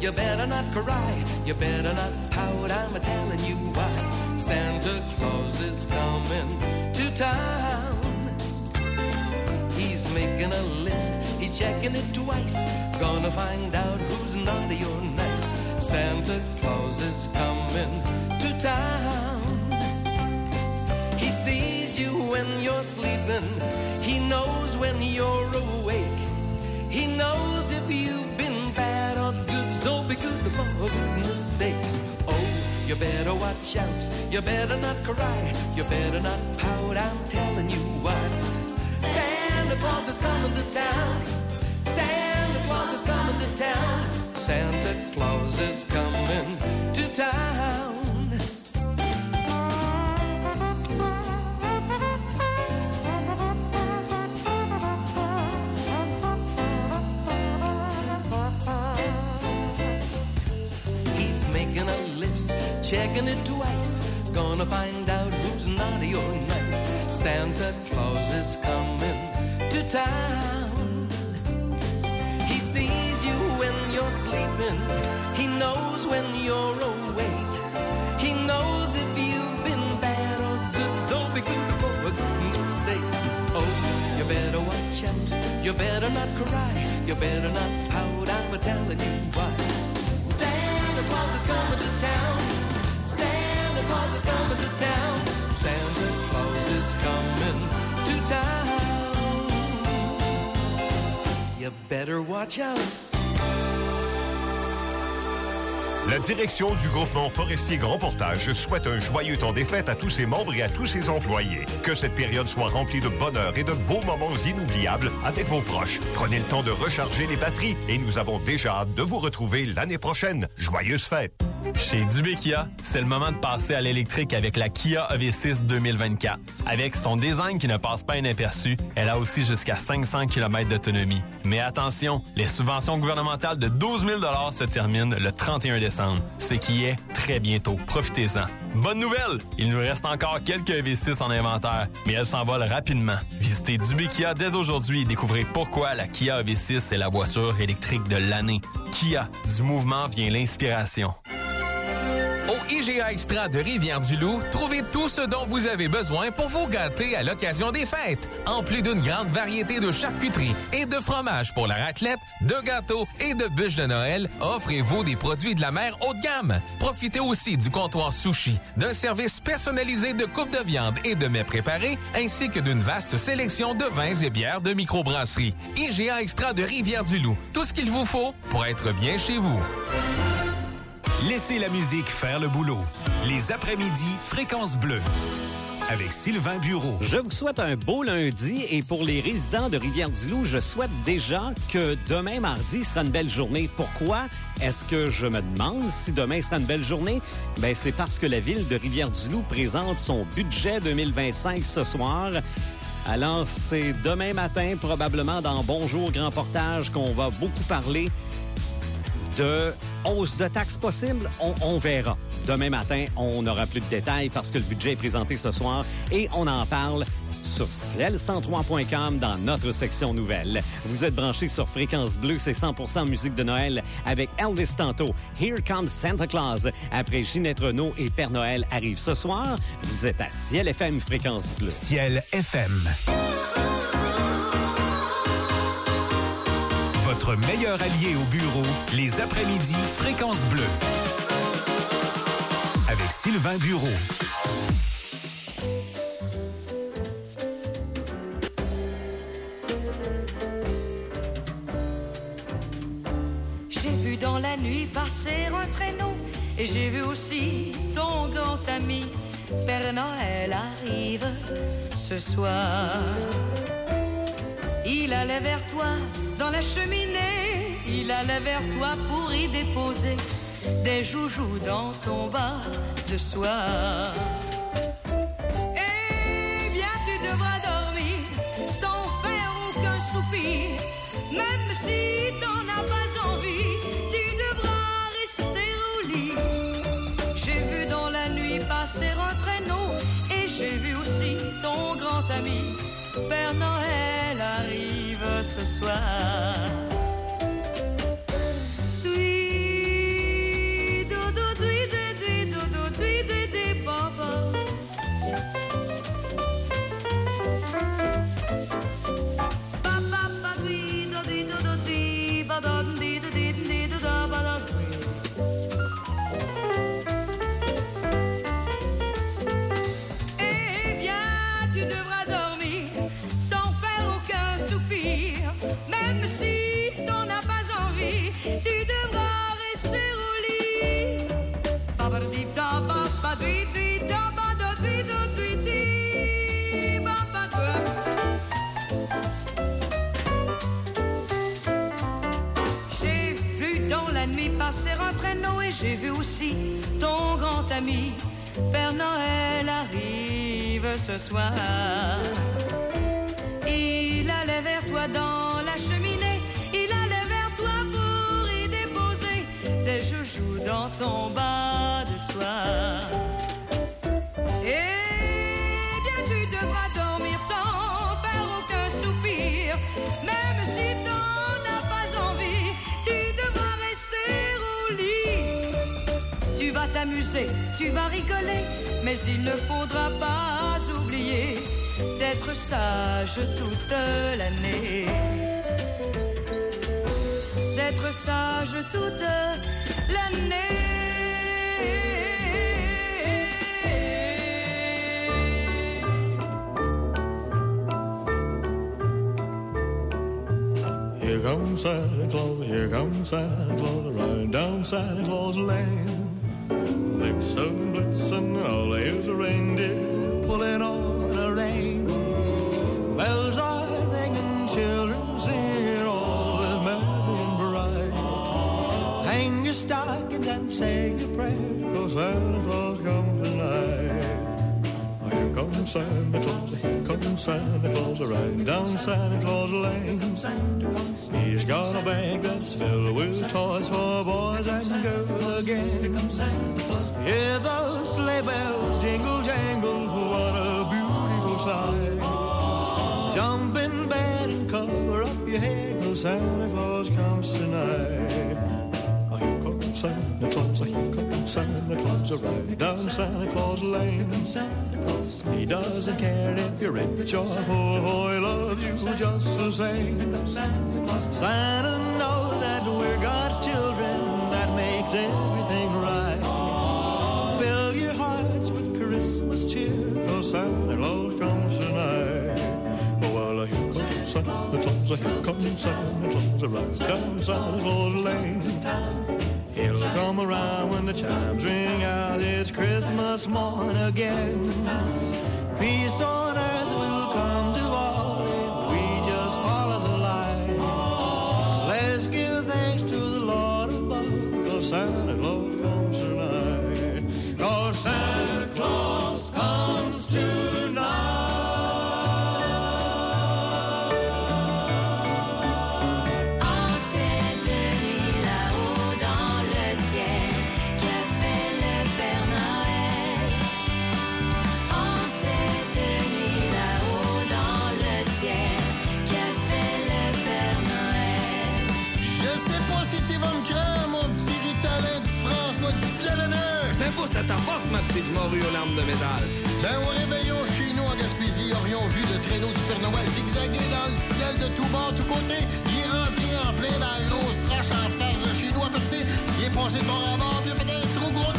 you better not cry, you better not pout, I'm a-telling you why. Santa Claus is coming to town. He's making a list, he's checking it twice, gonna find out who's naughty or nice. Santa Claus is coming to town. He sees you when you're sleeping, he knows when you're awake. He knows if you've been bad or good, so be good for goodness sakes. Oh, you better watch out, you better not cry, you better not pout, I'm telling you why. Santa Claus is coming to town, Santa Claus is coming to town, Santa Claus is coming to town. Making a list, checking it twice, gonna find out who's naughty or nice. Santa Claus is coming to town. He sees you when you're sleeping, he knows when you're awake. He knows if you've been bad or good, so be good for goodness sakes. Oh, you better watch out, you better not cry, you better not pout, I'm telling you why. Santa Claus is coming to town, Santa Claus is coming to town, Santa Claus is coming to town. You better watch out. La direction du groupement forestier Grand Portage souhaite un joyeux temps des fêtes à tous ses membres et à tous ses employés. Que cette période soit remplie de bonheur et de beaux moments inoubliables avec vos proches. Prenez le temps de recharger les batteries et nous avons déjà hâte de vous retrouver l'année prochaine. Joyeuses fêtes! Chez Dubé Kia, c'est le moment de passer à l'électrique avec la Kia EV6 2024. Avec son design qui ne passe pas inaperçu, elle a aussi jusqu'à 500 km d'autonomie. Mais attention, les subventions gouvernementales de 12 000 $ se terminent le 31 décembre, ce qui est très bientôt. Profitez-en. Bonne nouvelle! Il nous reste encore quelques EV6 en inventaire, mais elles s'envolent rapidement. Visitez Dubé Kia dès aujourd'hui et découvrez pourquoi la Kia EV6 est la voiture électrique de l'année. Kia, du mouvement vient l'inspiration. Au IGA Extra de Rivière-du-Loup, trouvez tout ce dont vous avez besoin pour vous gâter à l'occasion des fêtes. En plus d'une grande variété de charcuterie et de fromages pour la raclette, de gâteaux et de bûches de Noël, offrez-vous des produits de la mer haut de gamme. Profitez aussi du comptoir sushi, d'un service personnalisé de coupe de viande et de mets préparés, ainsi que d'une vaste sélection de vins et bières de microbrasserie. IGA Extra de Rivière-du-Loup, tout ce qu'il vous faut pour être bien chez vous. Laissez la musique faire le boulot. Les après-midi, Fréquence Bleue. Avec Sylvain Bureau. Je vous souhaite un beau lundi et pour les résidents de Rivière-du-Loup, je souhaite déjà que demain mardi sera une belle journée. Pourquoi est-ce que je me demande si demain sera une belle journée? Ben, c'est parce que la ville de Rivière-du-Loup présente son budget 2025 ce soir. Alors, c'est demain matin, probablement dans Bonjour Grand Portage, qu'on va beaucoup parler de hausse de taxes possible, on verra. Demain matin, on n'aura plus de détails parce que le budget est présenté ce soir et on en parle sur ciel103.com dans notre section nouvelles. Vous êtes branchés sur Fréquence Bleue, c'est 100% musique de Noël avec Elvis tantôt. Here Comes Santa Claus. Après Ginette Renault et Père Noël arrive ce soir. Vous êtes à Ciel FM Fréquence Bleue. Ciel FM. Votre meilleur allié au bureau, les après-midi, Fréquence Bleue. Avec Sylvain Bureau. J'ai vu dans la nuit passer un traîneau et j'ai vu aussi ton grand ami. Père Noël arrive ce soir. Il allait vers toi dans la cheminée, il allait vers toi pour y déposer des joujoux dans ton bas de soie. Eh bien, tu devras dormir sans faire aucun soupir, même si t'en as pas envie, tu devras rester au lit. J'ai vu dans la nuit passer un traîneau et j'ai vu aussi ton grand ami. Père Noël arrive ce soir. Oui, voici ton grand ami. Père Noël arrive ce soir. Il allait vers toi dans la cheminée. Il allait vers toi pour y déposer des joujoux dans ton bas de soie. Eh bien tu devras dormir sans faire aucun soupir. Même si t'en as pas envie, tu devras rester au lit. Tu vas t'amuser, tu vas rigoler, mais il ne faudra pas oublier d'être sage toute l'année. D'être sage toute l'année. Here comes Santa Claus, right down Santa Claus Lane. Blitzen, blitzen, all here's a reindeer pulling on a rein. Bells are ringing, children singing, all is merry and bright. Hang your stockings and say your prayers, 'cause Santa Claus comes tonight. Here comes Santa Claus, right down Santa Claus Lane. He's got a bag that's filled with toys for boys and girls again. Hear those sleigh bells jingle, jangle, what a beautiful sight. Jump in bed and cover up your head, 'cause Santa Claus comes tonight. Here comes Santa Claus, right down Santa Claus Lane. He doesn't care if you're rich or poor, he loves you just the same. Santa knows that we're God's children, that makes everything right. Fill your hearts with Christmas cheer, 'cause Santa Claus comes tonight. Well, here comes Santa Claus, right down Santa Claus Lane. He'll come around when the chimes ring out, it's Christmas morn again. Peace on earth will come to all if we just follow the light. Let's give thanks to the Lord above, 'cause Santa Claus comes tonight. 'Cause Santa Claus comes tonight. Pousse à ta force, ma petite morue aux larmes de métal. Ben, au réveillon chez nous en Gaspésie, aurions vu le traîneau du Père Noël zigzaguer dans le ciel de tous bords, tous côtés. Il est rentré en plein dans l'eau, roche en face de chez nous à percer. Il est passé de bord à bord, puis il a fait un trou gros de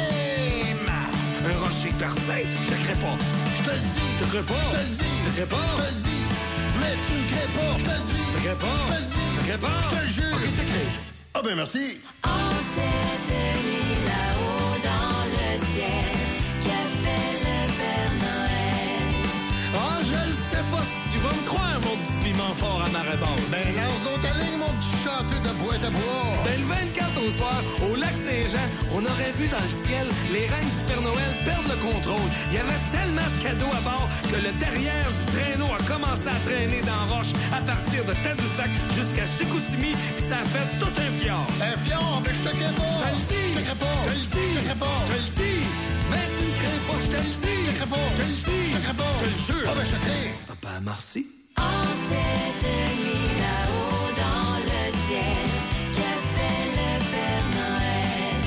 même. Un rocher percé? Je te crée pas. Je te le dis. Je te crée pas. Je te le dis. Je te crée pas. Je te le dis. Mais tu me crées pas. Je te le dis. Je te crée pas. Je te le dis. Je te crée pas. Je te le jure. Ok, je te crée. Ah ben merci. En cette nuit là-haut dans le ciel, qu'a fait le Père Noël? Ah, je le sais pas si tu vas me croire, mon petit piment fort à marée basse. Ben lance donc ta ligne, mon petit chanteur de boîte à bois. Ben le 24 au soir, au lac Saint-Jean, on aurait vu dans le ciel les reines du Père Noël perdre le contrôle. Il y avait tellement de cadeaux à bord que le derrière du traîneau a commencé à traîner dans la roche à partir de Tadoussac jusqu'à Chicoutimi, puis ça a fait tout un fjord. Un fjord? Ben je te crée pas. Je te le dis. Je te crée pas. Je te le dis. Je te crée pas. Je te le dis. Mais tu me crées pas, je te le dis. Je te crée pas. Je te le dis. Je te crée pas. Je te le jure. Ah ben je te crée. Ah ben merci. En cette nuit là-haut dans le ciel, qu'a fait le Père Noël?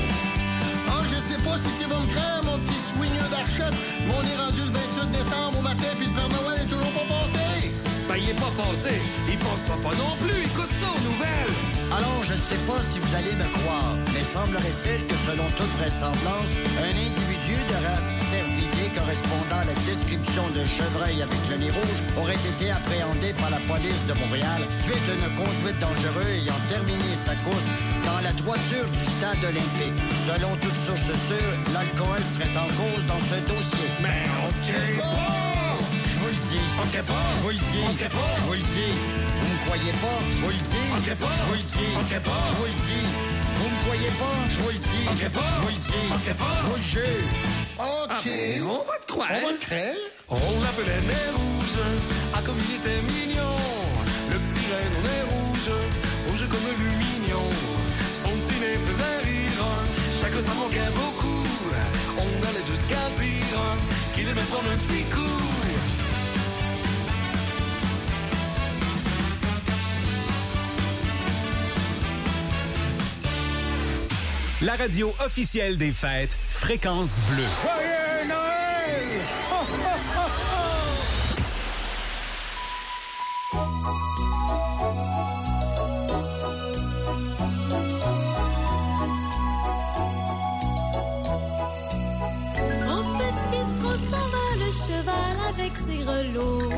Ah, je sais pas si tu vas me craindre, mon petit swingeux d'archette. Mais on est rendu le 28 décembre au matin, puis le Père Noël est toujours pas passé. Ben, il est pas passé. Il passera pas non plus. Écoute ça aux nouvelles. Alors, je ne sais pas si vous allez me croire, mais semblerait-il que selon toute vraisemblance, un individu de race cervidée correspondant à la description de chevreuil avec le nez rouge aurait été appréhendé par la police de Montréal suite à une conduite dangereuse ayant terminé sa course dans la toiture du stade olympique. Selon toute source sûre, l'alcool serait en cause dans ce dossier. Mais on crée pas! Je vous le dis. On crée pas! Je vous le dis. On crée pas! Je vous le dis. Vous me croyez pas? Je vous le dis. On crée pas! Je vous le dis. On crée pas! Je vous le dis. Vous me croyez pas? Je vous le dis. OK, pas. Je vous le dis. OK, pas. Je vous le jure. OK. On va te croire. On va le croire. On l'appelait Nez Rouge, ah comme il était mignon. Le petit reine au nez rouge, rouge comme le mignon. Son petit nez faisait rire, chaque ça manquait beaucoup. On allait jusqu'à dire qu'il aimait prendre un petit coup. La radio officielle des fêtes, Fréquence Bleue. Joyeux Noël! Ho, ho, ho, Au petit trot s'en va le cheval avec ses relots.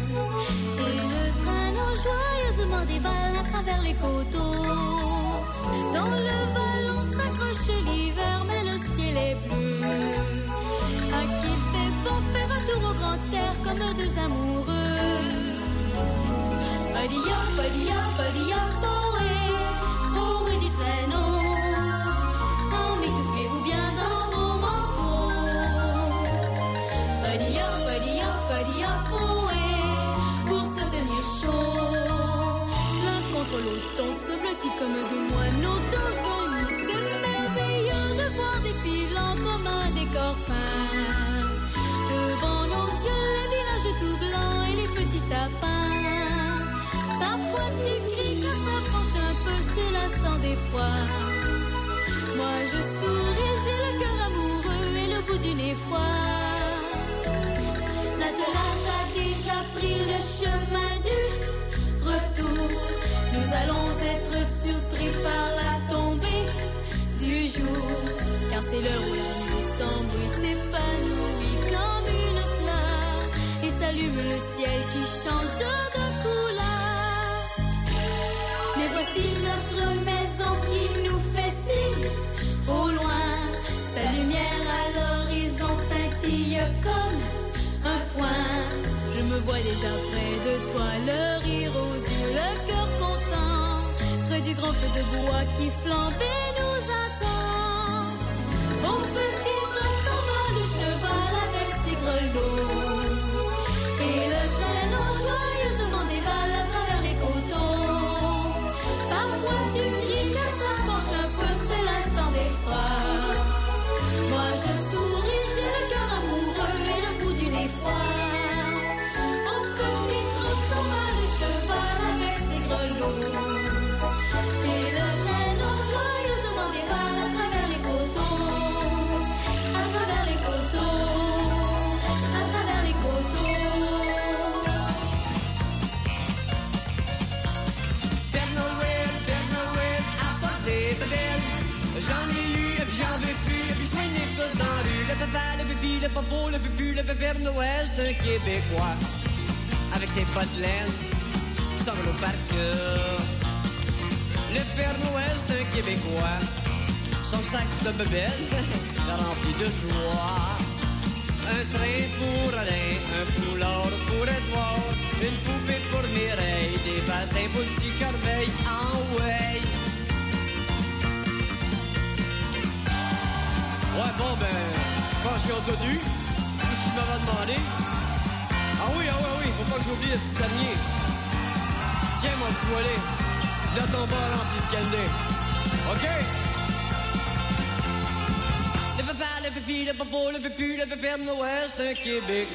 Et le traîneau joyeusement dévale à travers les coteaux. Dans le vallon s'accroche l'hiver, mais le ciel est bleu. À qu'il fait bon faire un tour au grand air comme deux amoureux. Padia, padia, padia, ohé, ohé du traîneau. Emmitouflez-vous bien dans vos manteaux. Padia, padia, padia, ohé, pour se tenir chaud. L'un contre l'autre, on se blottit comme deux moineaux dans un nid. C'est merveilleux de voir défilant comme un décor peint. Devant nos yeux, les villages tout blancs et les petits sapins. Parfois tu cries quand ça penche un peu, c'est l'instant des fois. Moi je souris, j'ai le cœur amoureux et le bout du nez froid. L'attelage a déjà pris le chemin du retour. Nous allons être surpris par la tombée du jour. Car c'est l'heure où la nuit sans bruit s'épanouit comme une fleur et s'allume le ciel qui change de couleur. Mais voici notre maison qui nous fait signe au loin. Sa lumière à l'horizon scintille comme un point. Je me vois déjà près de toi, le rire aux yeux, le cœur content, près du grand feu de bois qui flambe et nous attend. Au petit train s'en va le cheval avec ses grelots, et le traîneau joyeusement dévale à travers les coteaux. Parfois tu cries que ça penche un peu, c'est l'instant d'effroi. Moi je souris, j'ai le cœur amoureux et le bout du nez froid. J'en ai eu, et puis j'en veux plus, et puis je m'en tous dans la rue. Le papa, le pipi, le popo, le pupu, le Père Noël, c'est un Québécois. Avec ses bottes de laine, son vélo par cœur. Le Père Noël, c'est un Québécois. Son sac de bebelle, rempli de joie. Un train pour Alain, un foulard pour Edouard, une poupée pour Mireille, des patins pour petit Corbeil, en way. Ouais, bon, ben, je pense qu'ils ont tout eu, tout ce qu'ils m'avaient demandé. Ah oui, faut pas que j'oublie le petit dernier. Tiens, mon petit volet, là ton bas rempli de candy. OK? Le papa, le pipi, le popo, le pupu, le Père Noël, c'est un Québécois.